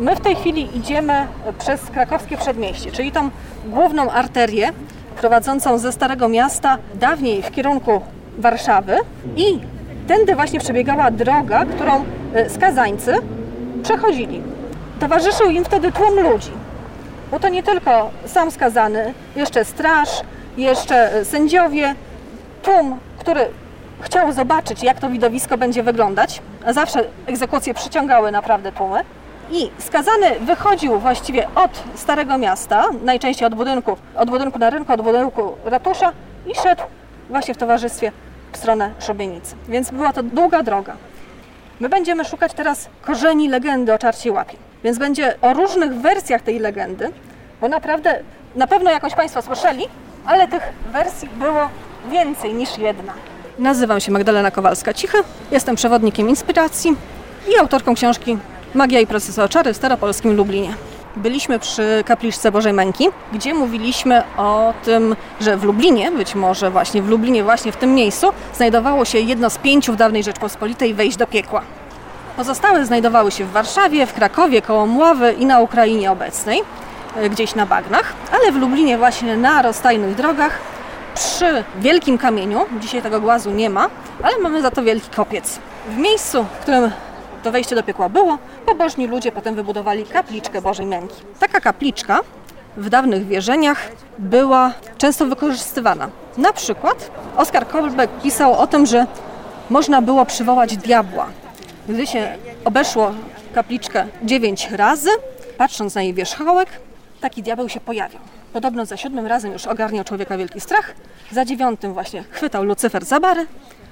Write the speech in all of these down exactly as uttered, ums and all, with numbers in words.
My w tej chwili idziemy przez krakowskie przedmieście, czyli tą główną arterię prowadzącą ze Starego Miasta dawniej w kierunku Warszawy i tędy właśnie przebiegała droga, którą skazańcy przechodzili. Towarzyszył im wtedy tłum ludzi, bo to nie tylko sam skazany, jeszcze straż, jeszcze sędziowie, tłum, który chciał zobaczyć, jak to widowisko będzie wyglądać, a zawsze egzekucje przyciągały naprawdę tłumy. I skazany wychodził właściwie od Starego Miasta, najczęściej od budynku, od budynku na rynku, od budynku ratusza i szedł właśnie w towarzystwie w stronę szubienicy. Więc była to długa droga. My będziemy szukać teraz korzeni legendy o Czarciej Łapie. Więc będzie o różnych wersjach tej legendy, bo naprawdę, na pewno jakąś Państwo słyszeli, ale tych wersji było więcej niż jedna. Nazywam się Magdalena Kowalska-Cichy, jestem przewodnikiem inspiracji i autorką książki Magia i procesy o czary w staropolskim Lublinie. Byliśmy przy kapliczce Bożej Męki, gdzie mówiliśmy o tym, że w Lublinie, być może właśnie w Lublinie, właśnie w tym miejscu, znajdowało się jedno z pięciu w dawnej Rzeczpospolitej wejść do piekła. Pozostałe znajdowały się w Warszawie, w Krakowie, koło Mławy i na Ukrainie obecnej, gdzieś na bagnach, ale w Lublinie właśnie na rozstajnych drogach, przy wielkim kamieniu, dzisiaj tego głazu nie ma, ale mamy za to wielki kopiec. W miejscu, w którym to wejście do piekła było, pobożni ludzie potem wybudowali kapliczkę Bożej Męki. Taka kapliczka w dawnych wierzeniach była często wykorzystywana. Na przykład Oskar Kolbeck pisał o tym, że można było przywołać diabła. Gdy się obeszło kapliczkę dziewięć razy, patrząc na jej wierzchołek, taki diabeł się pojawiał. Podobno za siódmym razem już ogarniał człowieka wielki strach, za dziewiątym właśnie chwytał Lucyfer za bary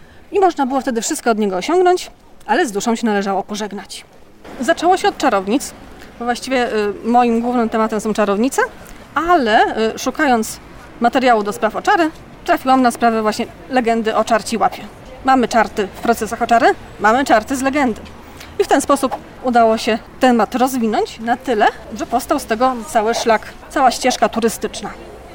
i można było wtedy wszystko od niego osiągnąć, ale z duszą się należało pożegnać. Zaczęło się od czarownic, bo właściwie y, moim głównym tematem są czarownice, ale y, szukając materiału do spraw o czary, trafiłam na sprawę właśnie legendy o Czarciej Łapie. Mamy czarty w procesach o czary, mamy czarty z legendy. I w ten sposób udało się temat rozwinąć na tyle, że powstał z tego cały szlak, cała ścieżka turystyczna.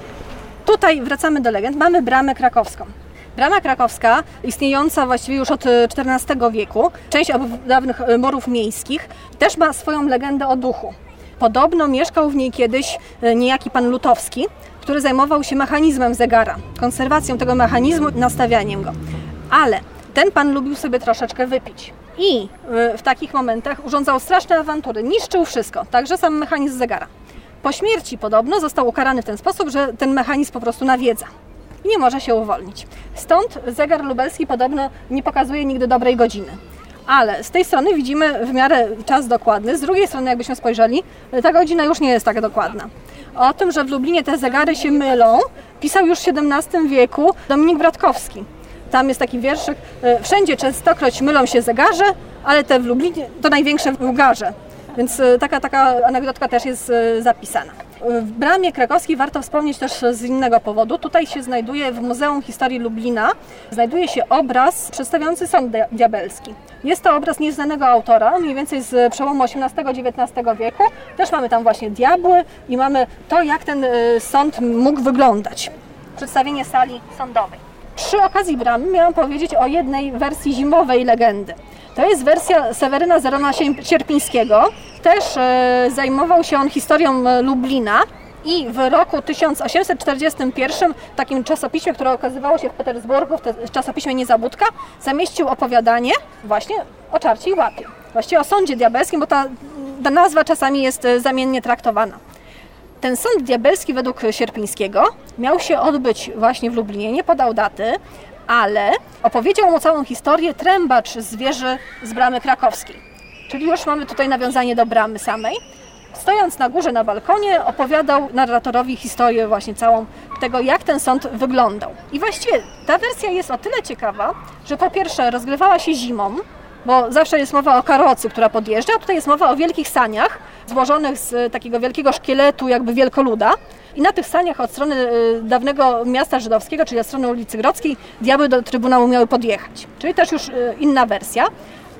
Tutaj wracamy do legend, mamy bramę krakowską. Brama krakowska, istniejąca właściwie już od czternastego wieku, część dawnych morów miejskich, też ma swoją legendę o duchu. Podobno mieszkał w niej kiedyś niejaki pan Lutowski, który zajmował się mechanizmem zegara, konserwacją tego mechanizmu i nastawianiem go. Ale ten pan lubił sobie troszeczkę wypić i w takich momentach urządzał straszne awantury, niszczył wszystko, także sam mechanizm zegara. Po śmierci podobno został ukarany w ten sposób, że ten mechanizm po prostu nawiedza i nie może się uwolnić. Stąd zegar lubelski podobno nie pokazuje nigdy dobrej godziny. Ale z tej strony widzimy w miarę czas dokładny, z drugiej strony jakbyśmy spojrzeli, ta godzina już nie jest tak dokładna. O tym, że w Lublinie te zegary się mylą, pisał już w siedemnastym wieku Dominik Bratkowski. Tam jest taki wierszyk, wszędzie częstokroć mylą się zegarze, ale te w Lublinie to największe łgarze. Więc taka, taka anegdotka też jest zapisana. W bramie krakowskiej warto wspomnieć też z innego powodu. Tutaj się znajduje w Muzeum Historii Lublina, znajduje się obraz przedstawiający sąd diabelski. Jest to obraz nieznanego autora, mniej więcej z przełomu osiemnastego dziewiętnastego wieku. Też mamy tam właśnie diabły i mamy to, jak ten sąd mógł wyglądać. Przedstawienie sali sądowej. Przy okazji bramy miałam powiedzieć o jednej wersji zimowej legendy. To jest wersja Seweryna Zerona Sierpińskiego. Też e, zajmował się on historią Lublina i w roku tysiąc osiemset czterdziestym pierwszym w takim czasopiśmie, które okazywało się w Petersburgu, w, te, w czasopiśmie Niezabudka, zamieścił opowiadanie właśnie o Czarciej Łapie. Właściwie o sądzie diabelskim, bo ta, ta nazwa czasami jest zamiennie traktowana. Ten sąd diabelski według Sierpińskiego miał się odbyć właśnie w Lublinie, nie podał daty, ale opowiedział mu całą historię trębacz z wieży z bramy krakowskiej. Czyli już mamy tutaj nawiązanie do bramy samej. Stojąc na górze na balkonie, opowiadał narratorowi historię właśnie całą tego, jak ten sąd wyglądał. I właściwie ta wersja jest o tyle ciekawa, że po pierwsze rozgrywała się zimą, bo zawsze jest mowa o karocy, która podjeżdża, a tutaj jest mowa o wielkich saniach złożonych z takiego wielkiego szkieletu jakby wielkoluda. I na tych saniach od strony dawnego miasta żydowskiego, czyli od strony ulicy Grodzkiej, diabły do Trybunału miały podjechać. Czyli też już inna wersja.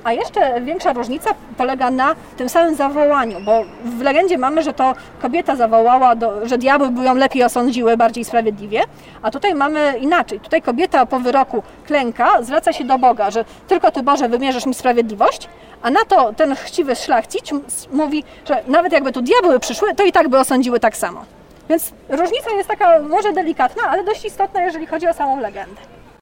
A jeszcze większa różnica polega na tym samym zawołaniu, bo w legendzie mamy, że to kobieta zawołała, do, że diabły by ją lepiej osądziły, bardziej sprawiedliwie, a tutaj mamy inaczej. Tutaj kobieta po wyroku klęka, zwraca się do Boga, że tylko Ty, Boże, wymierzysz mi sprawiedliwość, a na to ten chciwy szlachcic mówi, że nawet jakby tu diabły przyszły, to i tak by osądziły tak samo. Więc różnica jest taka może delikatna, ale dość istotna, jeżeli chodzi o samą legendę.